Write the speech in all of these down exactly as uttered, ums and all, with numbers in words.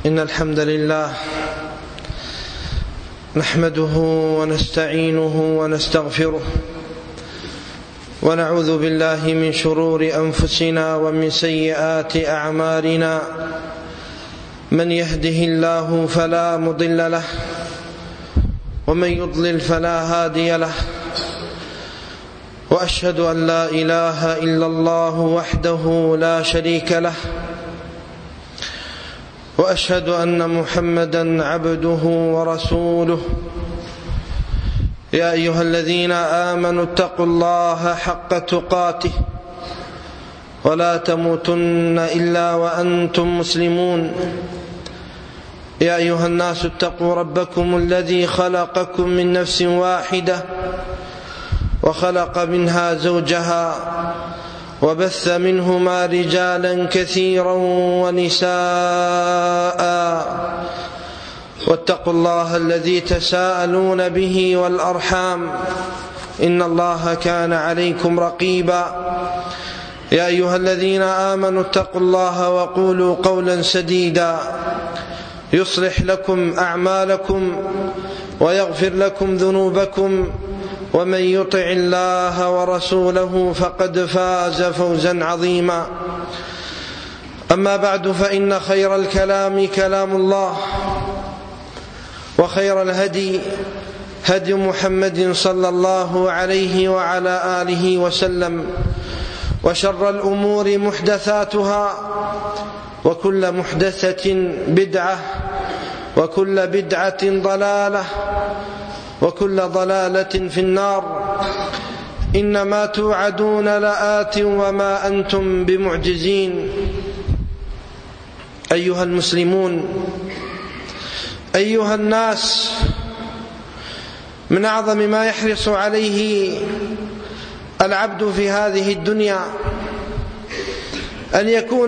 إن الحمد لله نحمده ونستعينه ونستغفره ونعوذ بالله من شرور أنفسنا ومن سيئات أعمالنا. من يهده الله فلا مضل له ومن يضلل فلا هادي له، وأشهد أن لا إله إلا الله وحده لا شريك له، وأشهد أن محمدًا عبده ورسوله. يا أيها الذين آمنوا اتقوا الله حق تقاته ولا تموتن إلا وأنتم مسلمون. يا أيها الناس اتقوا ربكم الذي خلقكم من نفس واحدة وخلق منها زوجها وبث منهما رجالا كثيرا ونساء، واتقوا الله الذي تساءلون به والأرحام إن الله كان عليكم رقيبا. يا أيها الذين آمنوا اتقوا الله وقولوا قولا سديدا يصلح لكم أعمالكم ويغفر لكم ذنوبكم، ومن يطع الله ورسوله فقد فاز فوزا عظيما. أما بعد، فإن خير الكلام كلام الله، وخير الهدي هدي محمد صلى الله عليه وعلى آله وسلم، وشر الأمور محدثاتها، وكل محدثة بدعة، وكل بدعة ضلالة، وكل ضلالة في النار. إنما توعدون لآت وما أنتم بمعجزين. أيها المسلمون، أيها الناس، من أعظم ما يحرص عليه العبد في هذه الدنيا أن يكون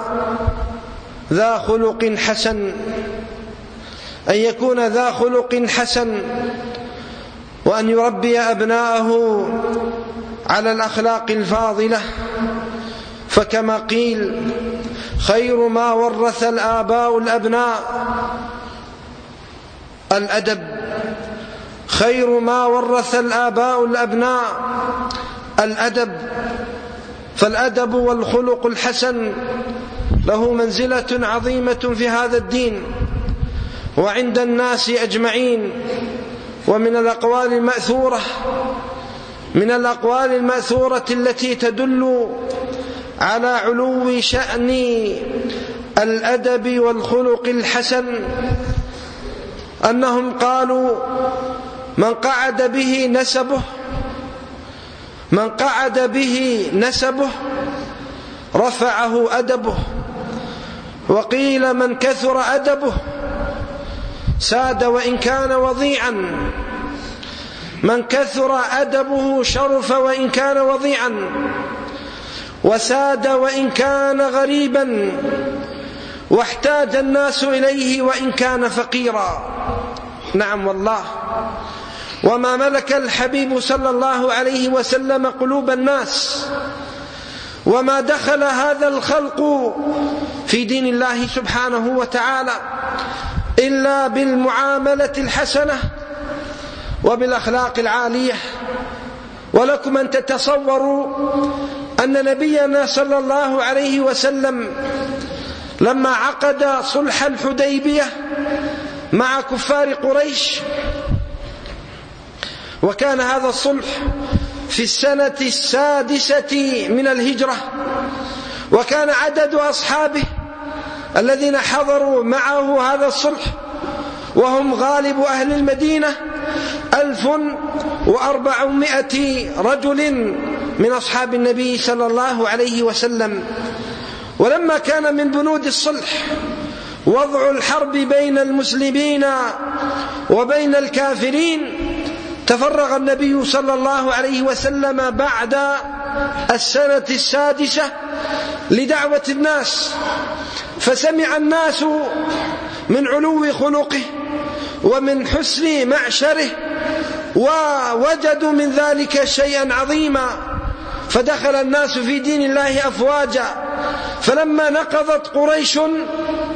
ذا خلق حسن، أن يكون ذا خلق حسن، وأن يربي أبناءه على الأخلاق الفاضلة. فكما قيل: خير ما ورث الآباء الأبناء الأدب. خير ما ورث الآباء الأبناء الأدب، فالأدب والخلق الحسن له منزلة عظيمة في هذا الدين وعند الناس أجمعين. ومن الأقوال المأثورة من الأقوال المأثورة التي تدل على علو شأن الأدب والخلق الحسن أنهم قالوا: من قعد به نسبه من قعد به نسبه رفعه أدبه. وقيل: من كثر أدبه ساد وإن كان وضيعا. من كثر أدبه شرف وإن كان وضيعا، وساد وإن كان غريبا، واحتاج الناس إليه وإن كان فقيرا. نعم والله، وما ملك الحبيب صلى الله عليه وسلم قلوب الناس، وما دخل هذا الخلق في دين الله سبحانه وتعالى إلا بالمعاملة الحسنة وبالأخلاق العالية. ولكم أن تتصوروا أن نبينا صلى الله عليه وسلم لما عقد صلح الحديبية مع كفار قريش، وكان هذا الصلح في السنة السادسة من الهجرة، وكان عدد أصحابه الذين حضروا معه هذا الصلح وهم غالب أهل المدينة ألف وأربعمائة رجل من أصحاب النبي صلى الله عليه وسلم. ولما كان من بنود الصلح وضع الحرب بين المسلمين وبين الكافرين، تفرغ النبي صلى الله عليه وسلم بعد السنة السادسة لدعوة الناس، فسمع الناس من علو خلقه ومن حسن معشره، ووجدوا من ذلك شيئا عظيما، فدخل الناس في دين الله أفواجا. فلما نقضت قريش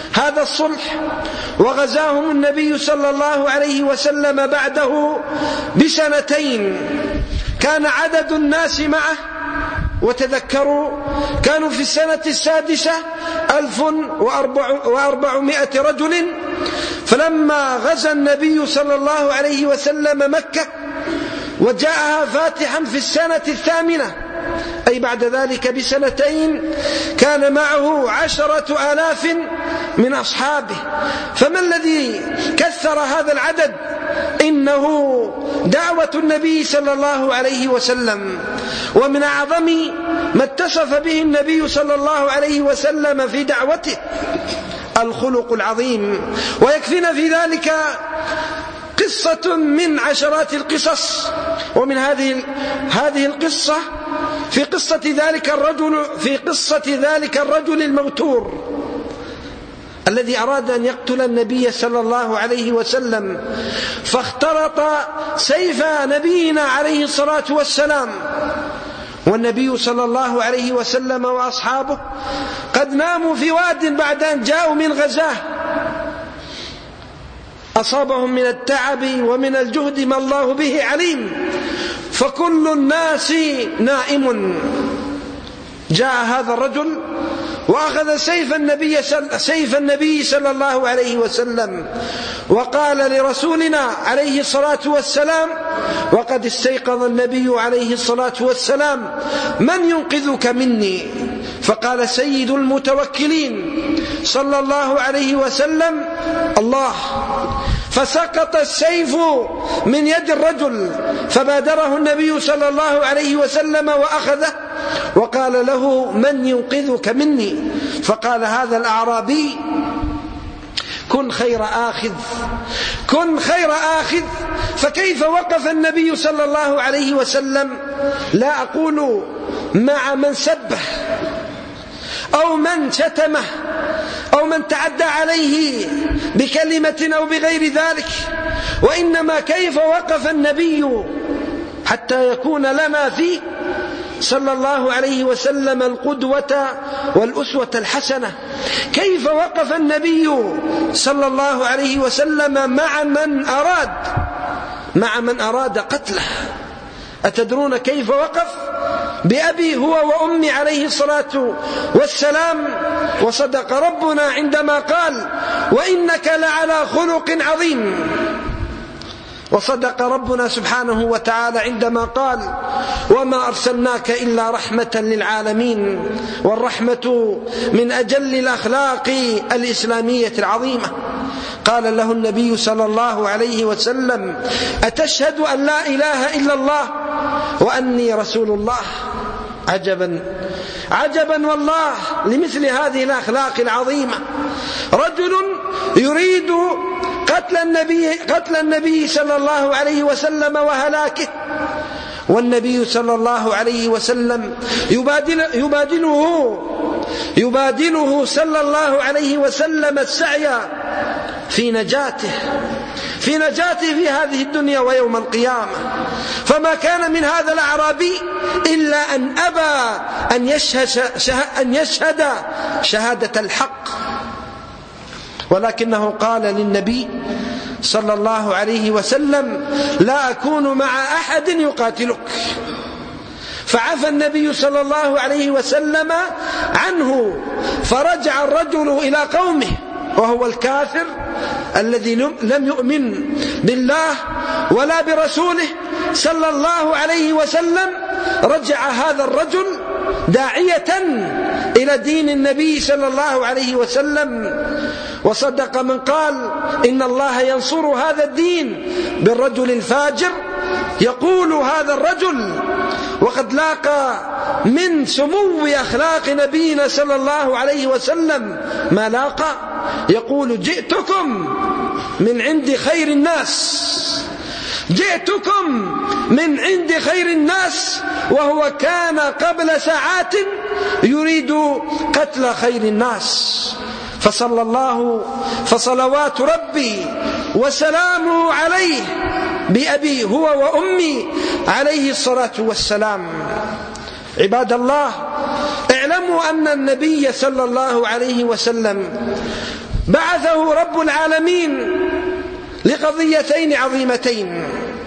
هذا الصلح وغزاهم النبي صلى الله عليه وسلم بعده بسنتين. كان عدد الناس معه، وتذكروا كانوا في السنة السادسة ألف وأربعمائة رجل، فلما غزا النبي صلى الله عليه وسلم مكة وجاءها فاتحا في السنة الثامنة، أي بعد ذلك بسنتين، كان معه عشرة آلاف من أصحابه. فما الذي كثر هذا العدد؟ إنه دعوة النبي صلى الله عليه وسلم. ومن أعظم ما اتصف به النبي صلى الله عليه وسلم في دعوته الخلق العظيم. ويكفينا في ذلك قصة من عشرات القصص، ومن هذه هذه القصة في قصة ذلك الرجل في قصة ذلك الرجل الموتور الذي أراد أن يقتل النبي صلى الله عليه وسلم، فاختلط سيف نبينا عليه الصلاة والسلام، والنبي صلى الله عليه وسلم وأصحابه قد ناموا في واد بعد أن جاءوا من غزاه، أصابهم من التعب ومن الجهد ما الله به عليم، فكل الناس نائم. جاء هذا الرجل وأخذ سيف النبي سيف النبي صلى الله عليه وسلم، وقال لرسولنا عليه الصلاة والسلام، وقد استيقظ النبي عليه الصلاة والسلام: من ينقذك مني؟ فقال سيد المتوكلين صلى الله عليه وسلم: الله. فسقط السيف من يد الرجل، فبادره النبي صلى الله عليه وسلم وأخذه وقال له: من ينقذك مني؟ فقال هذا الأعرابي: كن خير آخذ، كن خير آخذ. فكيف وقف النبي صلى الله عليه وسلم، لا أقول مع من سبه أو من شتمه أو من تعدى عليه بكلمة أو بغير ذلك، وإنما كيف وقف النبي حتى يكون لنا فيه صلى الله عليه وسلم القدوة والأسوة الحسنة. كيف وقف النبي صلى الله عليه وسلم مع من أراد مع من أراد قتله. أتدرون كيف وقف؟ بأبي هو وأمي عليه الصلاة والسلام. وصدق ربنا عندما قال: وإنك لعلى خلق عظيم. وصدق ربنا سبحانه وتعالى عندما قال: وما أرسلناك إلا رحمة للعالمين. والرحمة من أجل الأخلاق الإسلامية العظيمة. قال له النبي صلى الله عليه وسلم: أتشهد أن لا إله إلا الله وأني رسول الله؟ عجبا عجبا والله لمثل هذه الأخلاق العظيمة. رجل يريد قتل النبي, قتل النبي صلى الله عليه وسلم وهلاكه، والنبي صلى الله عليه وسلم يبادل يبادله يبادله صلى الله عليه وسلم السعي في نجاته في نجاته في هذه الدنيا ويوم القيامة. فما كان من هذا الأعرابي إلا أن أبى أن يشهد, أن يشهد شهادة الحق، ولكنه قال للنبي صلى الله عليه وسلم: لا أكون مع أحد يقاتلك. فعفى النبي صلى الله عليه وسلم عنه، فرجع الرجل إلى قومه وهو الكافر الذي لم يؤمن بالله ولا برسوله صلى الله عليه وسلم. رجع هذا الرجل داعية إلى دين النبي صلى الله عليه وسلم. وصدق من قال: إن الله ينصر هذا الدين بالرجل الفاجر. يقول هذا الرجل وقد لاقى من سمو أخلاق نبينا صلى الله عليه وسلم ما لاقى، يقول: جئتكم من عند خير الناس، جئتكم من عند خير الناس، وهو كان قبل ساعات يريد قتل خير الناس. فصلى الله فصلوات ربي وسلامه عليه بأبي هو وأمي عليه الصلاة والسلام. عباد الله، اعلموا أن النبي صلى الله عليه وسلم بعثه رب العالمين لقضيتين عظيمتين.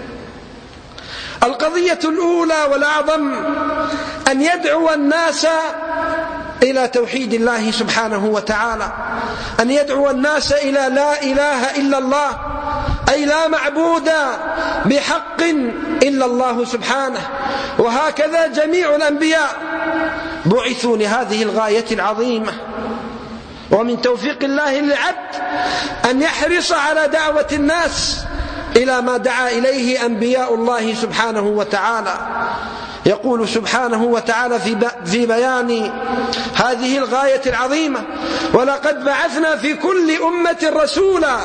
القضية الأولى والأعظم أن يدعو الناس إلى توحيد الله سبحانه وتعالى، أن يدعو الناس إلى لا إله إلا الله، أي لا معبود بحق إلا الله سبحانه. وهكذا جميع الأنبياء بعثوا لهذه الغاية العظيمة. ومن توفيق الله للعبد أن يحرص على دعوة الناس إلى ما دعا إليه أنبياء الله سبحانه وتعالى. يقول سبحانه وتعالى في بيان هذه الغاية العظيمة: ولقد بعثنا في كل أمة رسولا.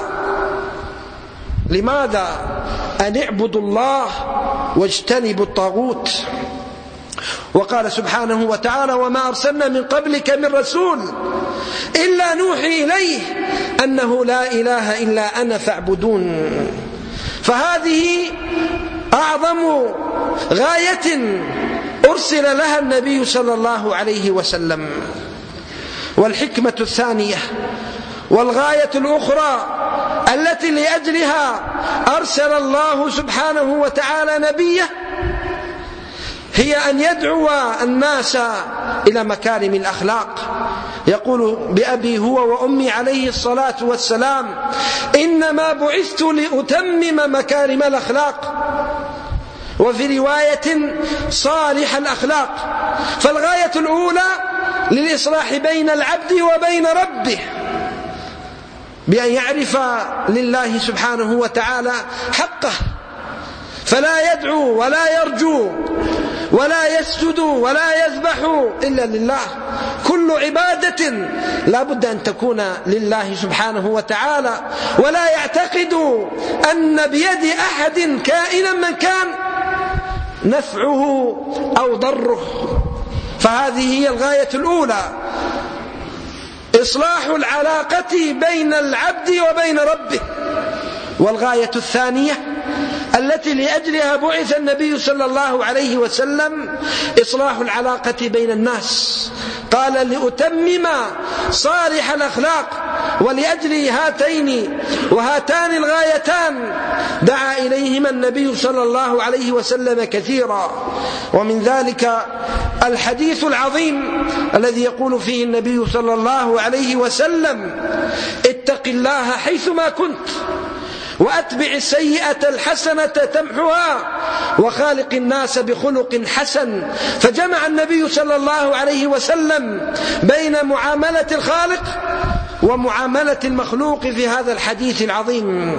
لماذا؟ أن اعبدوا الله واجتنبوا الطاغوت. وقال سبحانه وتعالى: وما أرسلنا من قبلك من رسول إلا نوحي إليه أنه لا إله إلا أنا فاعبدون. فهذه أعظم غاية أرسل لها النبي صلى الله عليه وسلم. والحكمة الثانية والغاية الأخرى التي لأجلها أرسل الله سبحانه وتعالى نبيه هي أن يدعو الناس إلى مكارم الأخلاق. يقول بأبي هو وأمي عليه الصلاة والسلام: إنما بعثت لأتمم مكارم الأخلاق. وفي رواية صالح الأخلاق. فالغاية الأولى للإصلاح بين العبد وبين ربه، بأن يعرف لله سبحانه وتعالى حقه، فلا يدعو ولا يرجو ولا يسجد ولا يذبح إلا لله. كل عبادة لا بد أن تكون لله سبحانه وتعالى، ولا يعتقد أن بيد أحد كائنا من كان نفعه أو ضره. فهذه هي الغاية الأولى، إصلاح العلاقة بين العبد وبين ربه. والغاية الثانية التي لأجلها بعث النبي صلى الله عليه وسلم إصلاح العلاقة بين الناس. قال: لأتمم صالح الأخلاق. ولأجل هاتين وهاتان الغايتان دعا إليهما النبي صلى الله عليه وسلم كثيرا. ومن ذلك الحديث العظيم الذي يقول فيه النبي صلى الله عليه وسلم: اتق الله حيثما كنت وأتبع السيئة الحسنة تمحها وخالق الناس بخلق حسن. فجمع النبي صلى الله عليه وسلم بين معاملة الخالق ومعاملة المخلوق في هذا الحديث العظيم.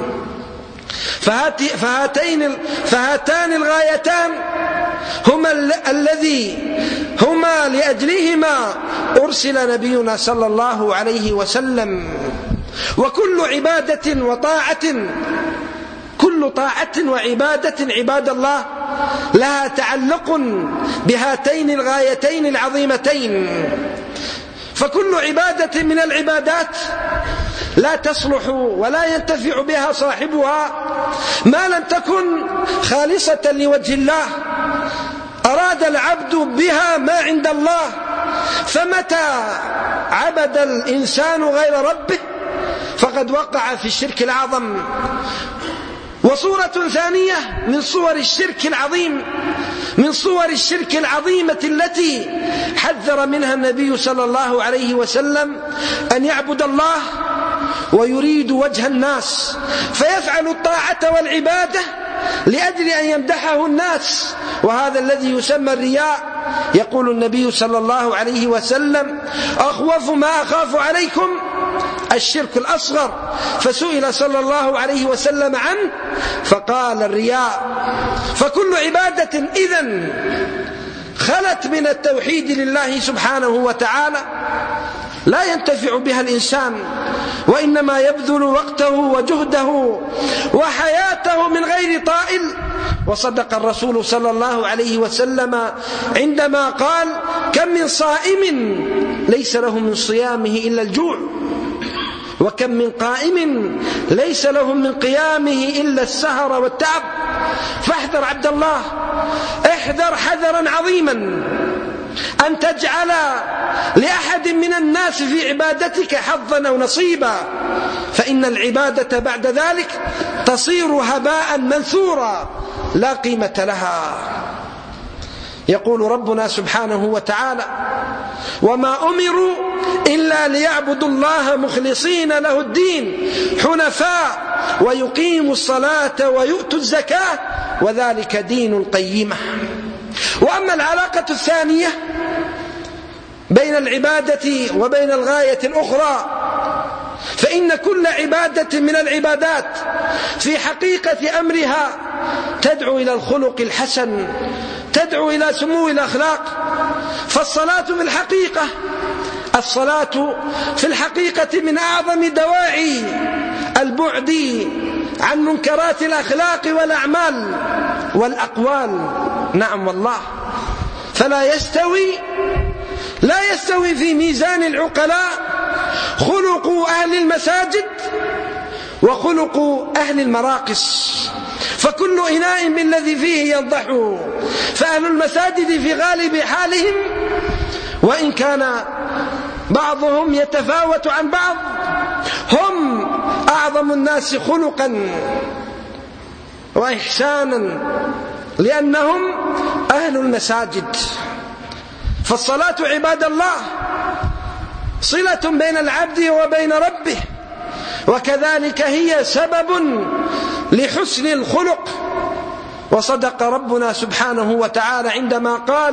فهاتين فهاتان الغايتان هما الذي هما لأجلهما أرسل نبينا صلى الله عليه وسلم. وكل عبادة وطاعة كل طاعة وعبادة عباد الله لها تعلق بهاتين الغايتين العظيمتين. فكل عبادة من العبادات لا تصلح ولا ينتفع بها صاحبها ما لم تكن خالصة لوجه الله. أراد العبد بها ما عند الله، فمتى عبد الإنسان غير ربه فقد وقع في الشرك الأعظم. وصورة ثانية من صور الشرك العظيم من صور الشرك العظيمة التي حذر منها النبي صلى الله عليه وسلم أن يعبد الله ويريد وجه الناس، فيفعل الطاعة والعبادة لأجل أن يمدحه الناس، وهذا الذي يسمى الرياء. يقول النبي صلى الله عليه وسلم: أخوف ما أخاف عليكم الشرك الأصغر. فسئل صلى الله عليه وسلم عنه فقال: الرياء. فكل عبادة إذن خلت من التوحيد لله سبحانه وتعالى لا ينتفع بها الإنسان، وإنما يبذل وقته وجهده وحياته من غير طائل. وصدق الرسول صلى الله عليه وسلم عندما قال: كم من صائم ليس له من صيامه إلا الجوع، وكم من قائم ليس له من قيامه إلا السهر والتعب. فاحذر عبد الله، احذر حذرا عظيما أن تجعل لأحد من الناس في عبادتك حظا أو نصيبا، فإن العبادة بعد ذلك تصير هباء منثورا لا قيمة لها. يقول ربنا سبحانه وتعالى: وما أمروا إلا ليعبدوا الله مخلصين له الدين حنفاء ويقيموا الصلاة ويؤتوا الزكاة وذلك دين القيمة. وأما العلاقة الثانية بين العبادة وبين الغاية الأخرى، فإن كل عبادة من العبادات في حقيقة أمرها تدعو إلى الخلق الحسن، تدعو إلى سمو الأخلاق. فالصلاة في الحقيقة الصلاة في الحقيقة من أعظم دواعي البعد عن منكرات الأخلاق والأعمال والأقوال. نعم والله، فلا يستوي لا يستوي في ميزان العقلاء خلق أهل المساجد وخلق أهل المراقص، فكل إناء بالذي فيه ينضح. فأهل المساجد في غالب حالهم، وإن كان بعضهم يتفاوت عن بعض، هم أعظم الناس خلقا وإحسانا لأنهم أهل المساجد. فالصلاة عباد الله صلة بين العبد وبين ربه، وكذلك هي سبب لحسن الخلق. وصدق ربنا سبحانه وتعالى عندما قال: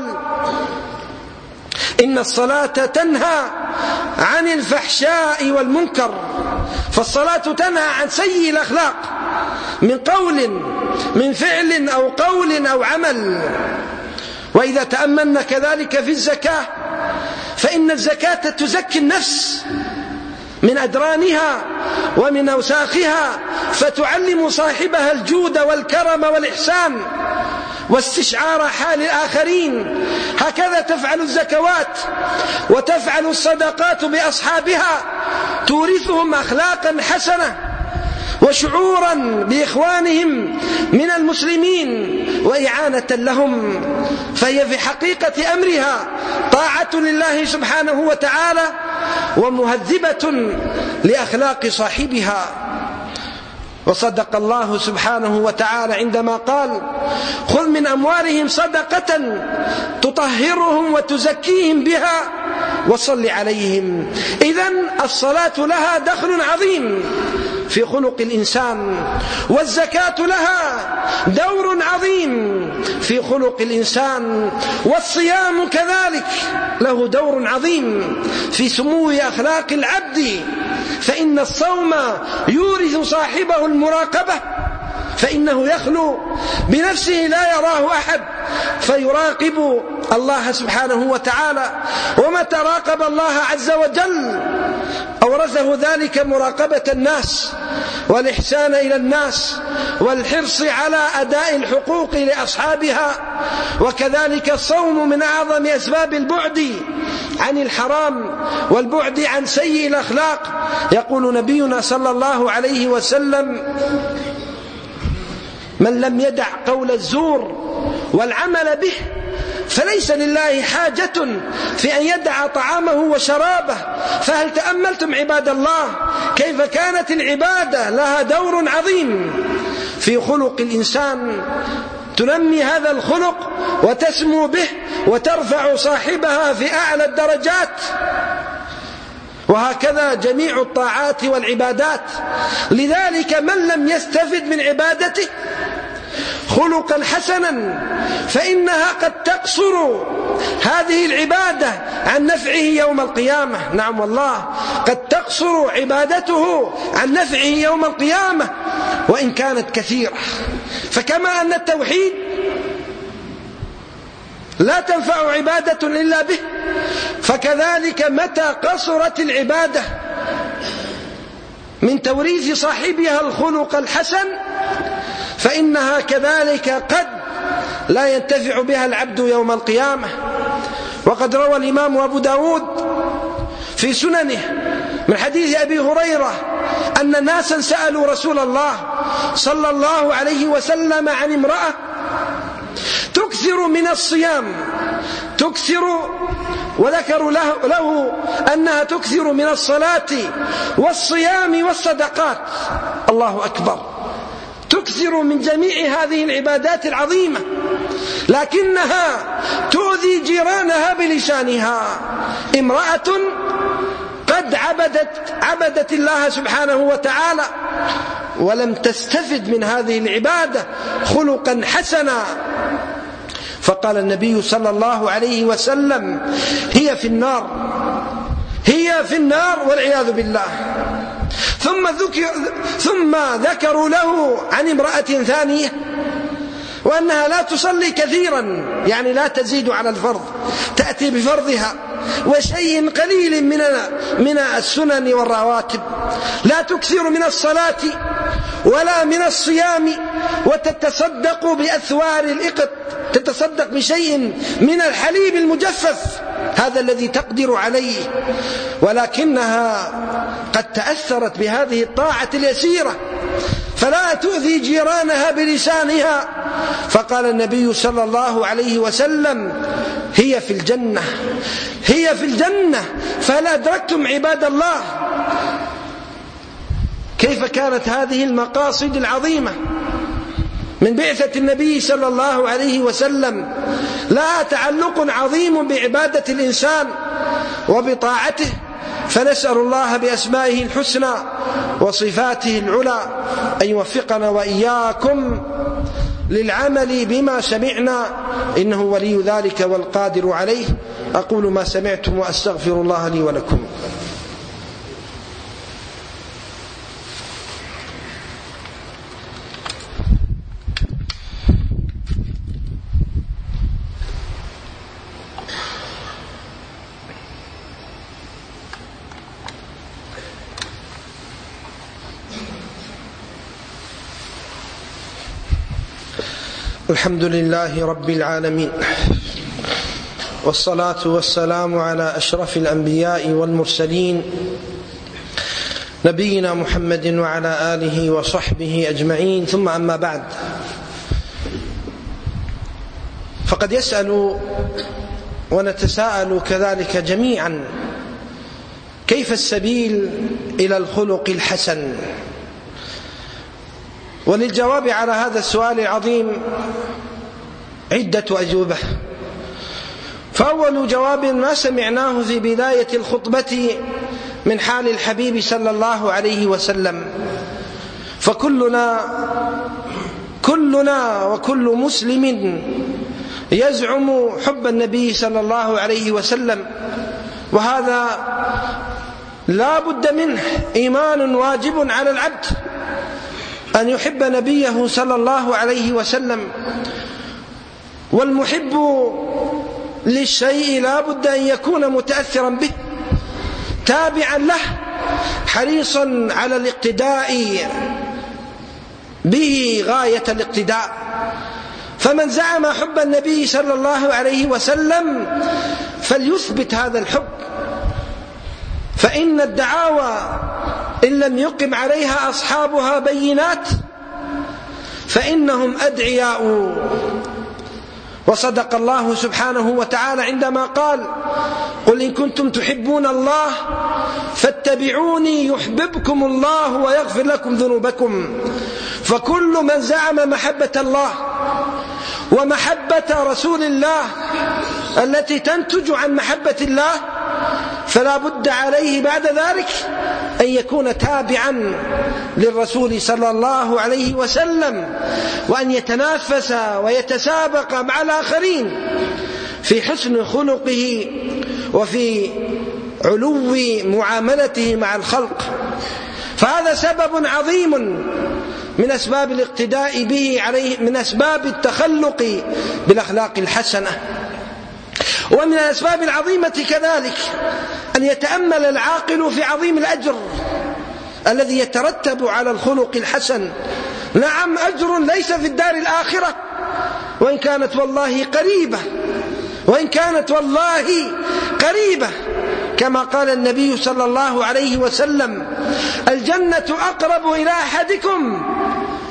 إن الصلاة تنهى عن الفحشاء والمنكر. فالصلاة تنهى عن سيء الأخلاق من قول من فعل أو قول أو عمل. وإذا تأملنا كذلك في الزكاة، فإن الزكاة تزكي النفس من أدرانها ومن أوساخها، فتعلم صاحبها الجود والكرم والإحسان واستشعار حال الآخرين. هكذا تفعل الزكوات وتفعل الصدقات بأصحابها، تورثهم أخلاقا حسنة وشعورا بإخوانهم من المسلمين وإعانة لهم. فهي في حقيقة أمرها طاعة لله سبحانه وتعالى ومهذبة لأخلاق صاحبها. وصدق الله سبحانه وتعالى عندما قال: خذ من أموالهم صدقة تطهرهم وتزكيهم بها وصل عليهم. إذن الصلاة لها دخل عظيم في خلق الإنسان، والزكاة لها دور عظيم في خلق الإنسان، والصيام كذلك له دور عظيم في سمو أخلاق العبد. فإن الصوم يورث صاحبه المراقبة، فإنه يخلو بنفسه لا يراه أحد فيراقب الله سبحانه وتعالى. ومتى راقب الله عز وجل أورثه ذلك مراقبة الناس والإحسان إلى الناس والحرص على أداء الحقوق لأصحابها. وكذلك الصوم من أعظم أسباب البعد عن الحرام والبعد عن سيء الأخلاق. يقول نبينا صلى الله عليه وسلم: من لم يدع قول الزور والعمل به فليس لله حاجة في أن يدع طعامه وشرابه. فهل تأملتم عباد الله كيف كانت العبادة لها دور عظيم في خلق الإنسان؟ تنمي هذا الخلق وتسمو به وترفع صاحبها في أعلى الدرجات. وهكذا جميع الطاعات والعبادات. لذلك من لم يستفد من عبادته خلقا حسنا فإنها قد تقصر هذه العبادة عن نفعه يوم القيامة. نعم والله، قد تقصر عبادته عن نفعه يوم القيامة وإن كانت كثيرة. فكما أن التوحيد لا تنفع عبادة إلا به، فكذلك متى قصرت العبادة من توريث صاحبها الخلق الحسن فإنها كذلك قد لا ينتفع بها العبد يوم القيامة. وقد روى الإمام أبو داود في سننه من حديث أبي هريرة أن ناسا سألوا رسول الله صلى الله عليه وسلم عن امرأة تكثر من الصيام تكثر، وذكروا له, له أنها تكثر من الصلاة والصيام والصدقات. الله أكبر، تكثر من جميع هذه العبادات العظيمة، لكنها تؤذي جيرانها بلسانها. امرأة قد عبدت, عبدت الله سبحانه وتعالى ولم تستفد من هذه العبادة خلقا حسنا، فقال النبي صلى الله عليه وسلم: هي في النار، هي في النار والعياذ بالله. ثم, ذكر ثم ذكروا له عن امرأة ثانية وأنها لا تصلي كثيرا، يعني لا تزيد على الفرض، تأتي بفرضها وشيء قليل من من السنن والرواتب، لا تكثر من الصلاة ولا من الصيام، وتتصدق بأثوار الإقط، تتصدق بشيء من الحليب المجفف، هذا الذي تقدر عليه، ولكنها قد تأثرت بهذه الطاعة اليسيرة فلا تؤذي جيرانها بلسانها. فقال النبي صلى الله عليه وسلم: هي في الجنة، هي في الجنة. فهل أدركتم عباد الله كيف كانت هذه المقاصد العظيمة من بعثة النبي صلى الله عليه وسلم؟ لها تعلق عظيم بعبادة الإنسان وبطاعته، فنسأل الله بأسمائه الحسنى وصفاته العلى أن يوفقنا وإياكم للعمل بما سمعنا، إنه ولي ذلك والقادر عليه. أقول ما سمعتم وأستغفر الله لي ولكم. الحمد لله رب العالمين، والصلاة والسلام على أشرف الأنبياء والمرسلين، نبينا محمد وعلى آله وصحبه أجمعين، ثم أما بعد. فقد يسأل ونتساءل كذلك جميعا: كيف السبيل إلى الخلق الحسن؟ وللجواب على هذا السؤال العظيم عدة أجوبة. فأول جواب ما سمعناه في بداية الخطبة من حال الحبيب صلى الله عليه وسلم، فكلنا كلنا وكل مسلم يزعم حب النبي صلى الله عليه وسلم، وهذا لا بد منه، إيمان واجب على العبد أن يحب نبيه صلى الله عليه وسلم. والمحب للشيء لا بد أن يكون متأثرا به، تابعا له، حريصا على الاقتداء به غاية الاقتداء. فمن زعم حب النبي صلى الله عليه وسلم فليثبت هذا الحب، فإن الدعاوى إن لم يقم عليها أصحابها بينات فإنهم أدعياء. وصدق الله سبحانه وتعالى عندما قال: قل إن كنتم تحبون الله فاتبعوني يحببكم الله ويغفر لكم ذنوبكم. فكل من زعم محبة الله ومحبة رسول الله التي تنتج عن محبة الله فلا بد عليه بعد ذلك أن يكون تابعا للرسول صلى الله عليه وسلم، وأن يتنافس ويتسابق مع الآخرين في حسن خلقه وفي علو معاملته مع الخلق. فهذا سبب عظيم من أسباب الاقتداء به عليه، من أسباب التخلق بالأخلاق الحسنة. ومن الأسباب العظيمة كذلك أن يتأمل العاقل في عظيم الأجر الذي يترتب على الخلق الحسن. نعم، أجر ليس في الدار الآخرة، وإن كانت والله قريبة، وإن كانت والله قريبة، كما قال النبي صلى الله عليه وسلم: الجنة أقرب إلى أحدكم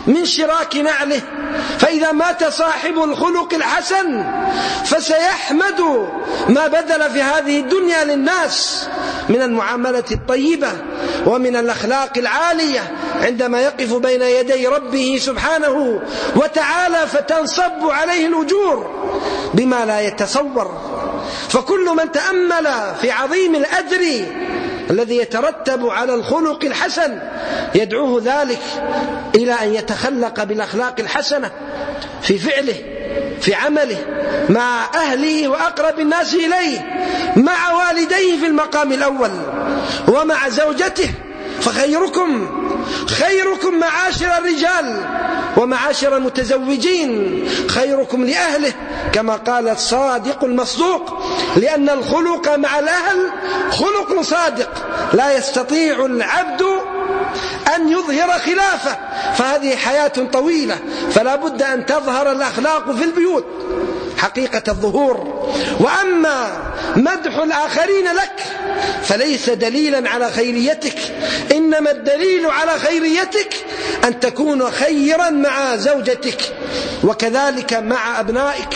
من شراك نعله. فإذا مات صاحب الخلق الحسن فسيحمد ما بذل في هذه الدنيا للناس من المعاملة الطيبة ومن الأخلاق العالية عندما يقف بين يدي ربه سبحانه وتعالى، فتنصب عليه الأجور بما لا يتصور. فكل من تأمل في عظيم الأجر الذي يترتب على الخلق الحسن يدعوه ذلك إلى أن يتخلق بالأخلاق الحسنة في فعله، في عمله، مع أهله وأقرب الناس إليه، مع والديه في المقام الأول، ومع زوجته. فخيركم خيركم معاشر الرجال ومعاشر المتزوجين خيركم لأهله، كما قال الصادق المصدوق، لأن الخلق مع الأهل خلق صادق لا يستطيع العبد أن يظهر خلافه. فهذه حياة طويلة، فلا بد أن تظهر الأخلاق في البيوت حقيقة الظهور. وأما مدح الآخرين لك فليس دليلا على خيريتك، إنما الدليل على خيريتك أن تكون خيرا مع زوجتك، وكذلك مع أبنائك،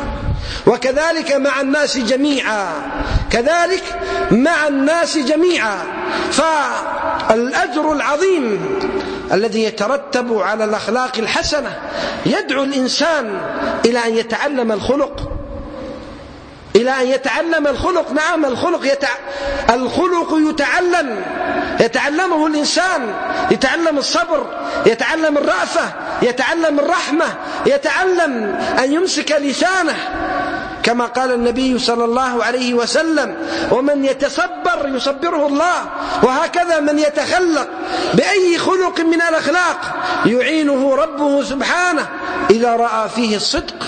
وكذلك مع الناس جميعا، كذلك مع الناس جميعا. فالأجر العظيم الذي يترتب على الأخلاق الحسنة يدعو الإنسان إلى أن يتعلم الخلق، إلى أن يتعلم الخلق. نعم، الخلق يتع... الخلق يتعلم، يتعلمه الإنسان، يتعلم الصبر، يتعلم الرأفة، يتعلم الرحمة، يتعلم أن يمسك لسانه، كما قال النبي صلى الله عليه وسلم: ومن يتصبر يصبره الله. وهكذا من يتخلق بأي خلق من الأخلاق يعينه ربه سبحانه إذا رأى فيه الصدق.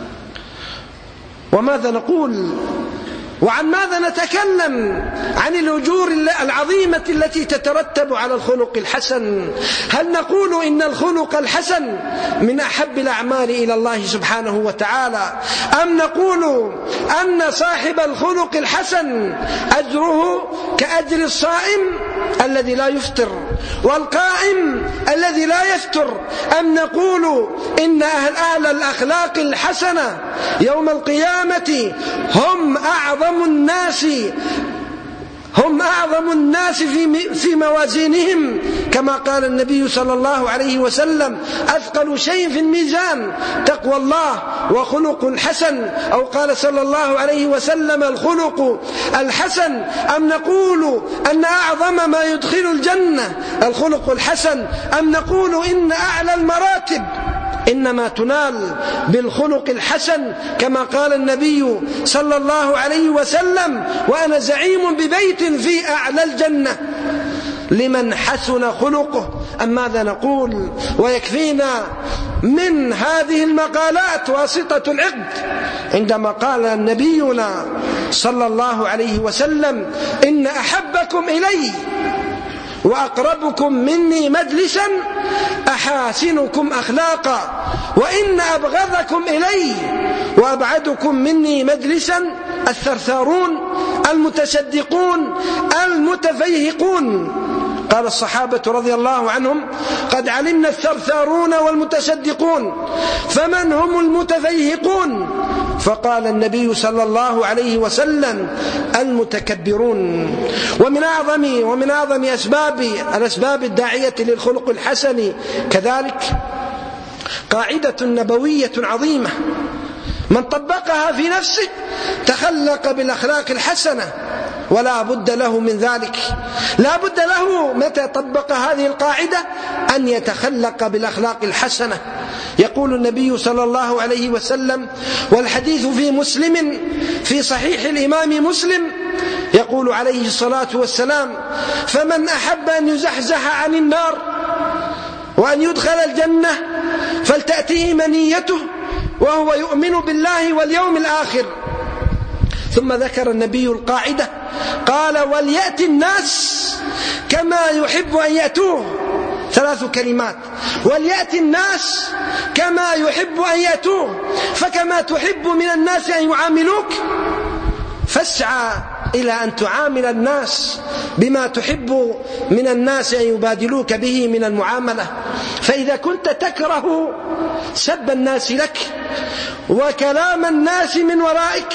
وماذا نقول وعن ماذا نتكلم؟ عن الأجور العظيمة التي تترتب على الخلق الحسن. هل نقول إن الخلق الحسن من أحب الأعمال إلى الله سبحانه وتعالى، أم نقول أن صاحب الخلق الحسن أجره كأجر الصائم الذي لا يفطر والقائم الذي لا يفتر، أم نقول إن أهل, أهل الأخلاق الحسنة يوم القيامة هم أعظم الناس هم أعظم الناس في في موازينهم، كما قال النبي صلى الله عليه وسلم: أثقل شيء في الميزان تقوى الله وخلق حسن، أو قال صلى الله عليه وسلم: الخلق الحسن. أم نقول أن أعظم ما يدخل الجنة الخلق الحسن، أم نقول إن أعلى المراتب إنما تنال بالخلق الحسن، كما قال النبي صلى الله عليه وسلم: وأنا زعيم ببيت في أعلى الجنة لمن حسن خلقه. أم ماذا نقول؟ ويكفينا من هذه المقالات واسطة العقد عندما قال نبينا صلى الله عليه وسلم: إن أحبكم إلي وأقربكم مني مجلسا أحاسنكم أخلاقا، وإن أبغضكم إلي وأبعدكم مني مجلسا الثرثارون المتصدقون المتفيهقون. قال الصحابة رضي الله عنهم: قد علمنا الثرثارون والمتصدقون، فمن هم المتفيهقون؟ فقال النبي صلى الله عليه وسلم: المتكبرون. ومن أعظم ومن أعظم أسباب الأسباب الداعية للخلق الحسن كذلك قاعدة نبوية عظيمة، من طبقها في نفسه تخلق بالأخلاق الحسنة، ولا بد له من ذلك. لا بد له متى طبق هذه القاعدة أن يتخلق بالأخلاق الحسنة. يقول النبي صلى الله عليه وسلم، والحديث في مسلم في صحيح الإمام مسلم، يقول عليه الصلاة والسلام: فمن أحب أن يزحزح عن النار وأن يدخل الجنة فلتأتيه منيته وهو يؤمن بالله واليوم الآخر. ثم ذكر النبي القاعدة، قال: وليأتي الناس كما يحب أن يأتوه. ثلاث كلمات: وليأتي الناس كما يحب أن يأتوه، فكما تحب من الناس أن يعاملوك فاسعى إلى أن تعامل الناس بما تحب من الناس أن يبادلوك به من المعاملة. فإذا كنت تكره سب الناس لك وكلام الناس من ورائك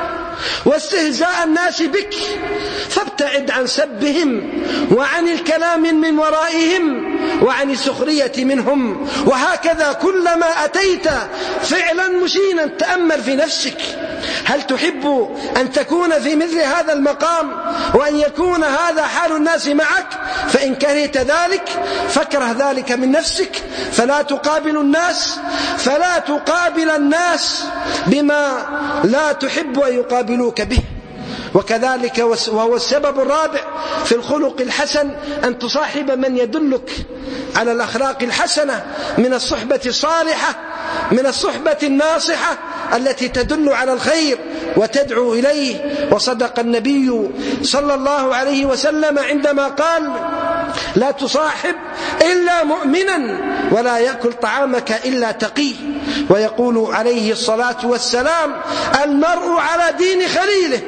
واستهزاء الناس بك، فابتعد عن سبهم وعن الكلام من ورائهم وعن السخرية منهم. وهكذا كلما أتيت فعلا مشينا تأمل في نفسك، هل تحب أن تكون في مثل هذا المقام وأن يكون هذا حال الناس معك؟ فإن كرهت ذلك فاكره ذلك من نفسك، فلا تقابل الناس فلا تقابل الناس بما لا تحب أن يقابلوك به. وكذلك وهو السبب الرابع في الخلق الحسن أن تصاحب من يدلك على الأخلاق الحسنة من الصحبة الصالحة، من الصحبة الناصحة التي تدل على الخير وتدعو إليه. وصدق النبي صلى الله عليه وسلم عندما قال: لا تصاحب إلا مؤمنا ولا يأكل طعامك إلا تقي. ويقول عليه الصلاة والسلام: المرء على دين خليله،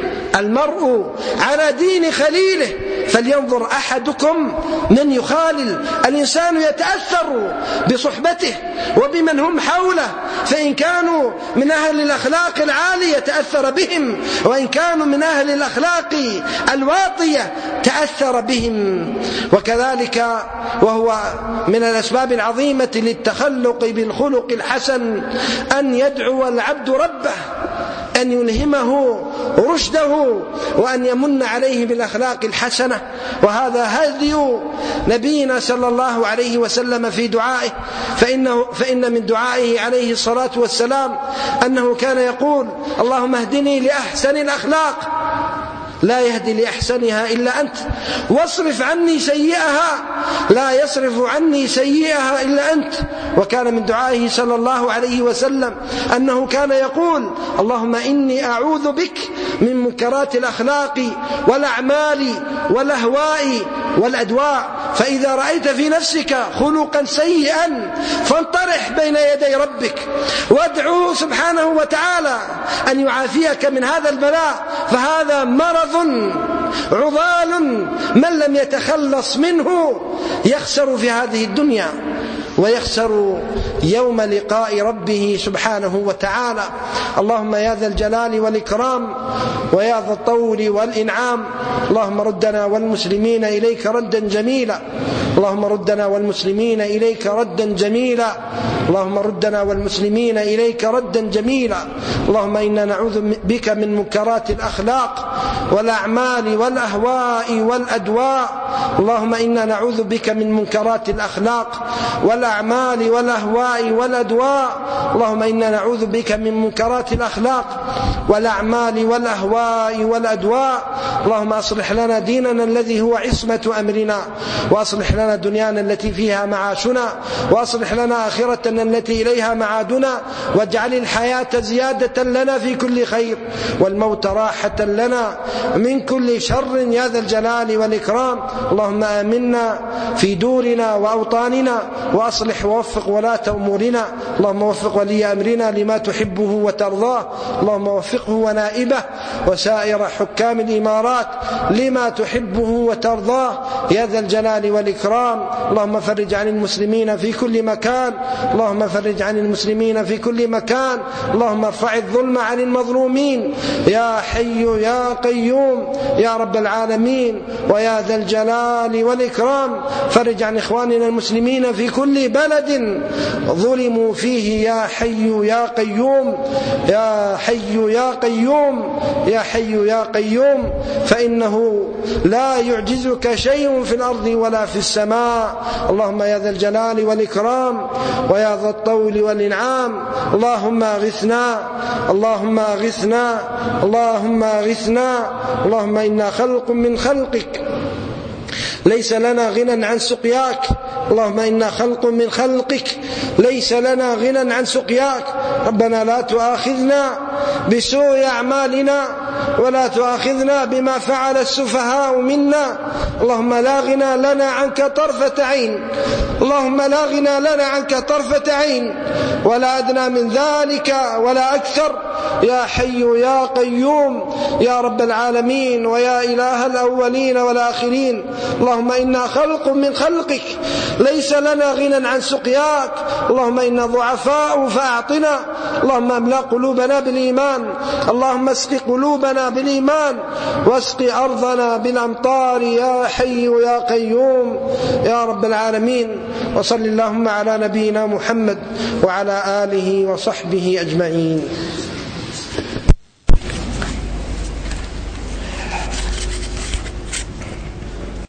المرء على دين خليله، فلينظر أحدكم من يخالل. الإنسان يتأثر بصحبته وبمن هم حوله، فإن كانوا من أهل الأخلاق العالية تأثر بهم، وإن كانوا من أهل الأخلاق الواطية تأثر بهم. وكذلك وهو من الأسباب العظيمة للتخلق بالخلق الحسن أن يدعو العبد ربه أن يلهمه رشده وأن يمن عليه بالأخلاق الحسنة. وهذا هدي نبينا صلى الله عليه وسلم في دعائه، فإنه فإن من دعائه عليه الصلاة والسلام أنه كان يقول: اللهم اهدني لأحسن الأخلاق لا يهدي لأحسنها إلا أنت، واصرف عني سيئها لا يصرف عني سيئها إلا أنت. وكان من دعائه صلى الله عليه وسلم أنه كان يقول: اللهم إني أعوذ بك من منكرات الأخلاق والأعمال والأهواء والأدواء. فإذا رأيت في نفسك خلقا سيئا فانطرح بين يدي ربك وادعوه سبحانه وتعالى أن يعافيك من هذا البلاء، فهذا مرض عضال من لم يتخلص منه يخسر في هذه الدنيا ويخسر يوم لقاء ربه سبحانه وتعالى. اللهم يا ذا الجلال والإكرام ويا ذا الطول والإنعام، اللهم ردنا والمسلمين إليك ردا جميلا، اللهم ردنا والمسلمين إليك ردا جميلا، اللهم ردنا والمسلمين إليك ردا جميلا. اللهم إنا نعوذ بك من منكرات الأخلاق والأعمال والأهواء والأدواء. اللهم إنا نعوذ بك من منكرات الأخلاق والأعمال والأهواء والأدواء. اللهم إنا نعوذ بك من منكرات الأخلاق والأعمال والأهواء والأدواء. اللهم أصلح لنا ديننا الذي هو عصمة أمرنا، وأصلح لنا دنيانا التي فيها معاشنا، وأصلح لنا آخرتنا التي إليها معادنا، واجعل الحياة زيادة لنا في كل خير والموت راحة لنا من كل شر يا ذا الجلال والإكرام. اللهم آمنا في دورنا وأوطاننا، وأصلح ووفق ولاة أمورنا. اللهم وفق ولي أمرنا لما تحبه وترضاه، اللهم وفقه ونائبه وسائر حكام الإمارات لما تحبه وترضاه يا ذا الجلال والإكرام. اللهم فرج عن المسلمين في كل مكان، اللهم فرج عن المسلمين في كل مكان. اللهم ارفع الظلم عن المظلومين يا حي يا قيوم يا رب العالمين. ويا ذا الجلال والإكرام فرج عن إخواننا المسلمين في كل بلد ظلموا فيه يا حي يا قيوم يا حي يا قيوم يا حي يا قيوم، فإنه لا يعجزك شيء في الأرض ولا في السماء. اللهم يا ذا الجلال والإكرام ويا ذا الطول والإنعام، اللهم اغثنا اللهم اغثنا اللهم اغثنا. اللهم إنا خلق من خلقك ليس لنا غنى عن سقياك، اللهم إنا خلق من خلقك ليس لنا غنى عن سقياك. ربنا لا تؤاخذنا بسوء أعمالنا ولا تؤاخذنا بما فعل السفهاء منا. اللهم لا غنى لنا عنك طرفة عين، اللهم لا غنى لنا عنك طرفة عين ولا أدنى من ذلك ولا أكثر، يا حي يا قيوم يا رب العالمين ويا إله الأولين والآخرين. اللهم إنا خلق من خلقك ليس لنا غنى عن سقياك، اللهم إنا ضعفاء فأعطنا، اللهم املأ قلوبنا بالإيمان، اللهم اسق قلوبنا بالإيمان واسق أرضنا بالأمطار يا حي يا قيوم يا رب العالمين. وصل اللهم على نبينا محمد وعلى آله وصحبه أجمعين.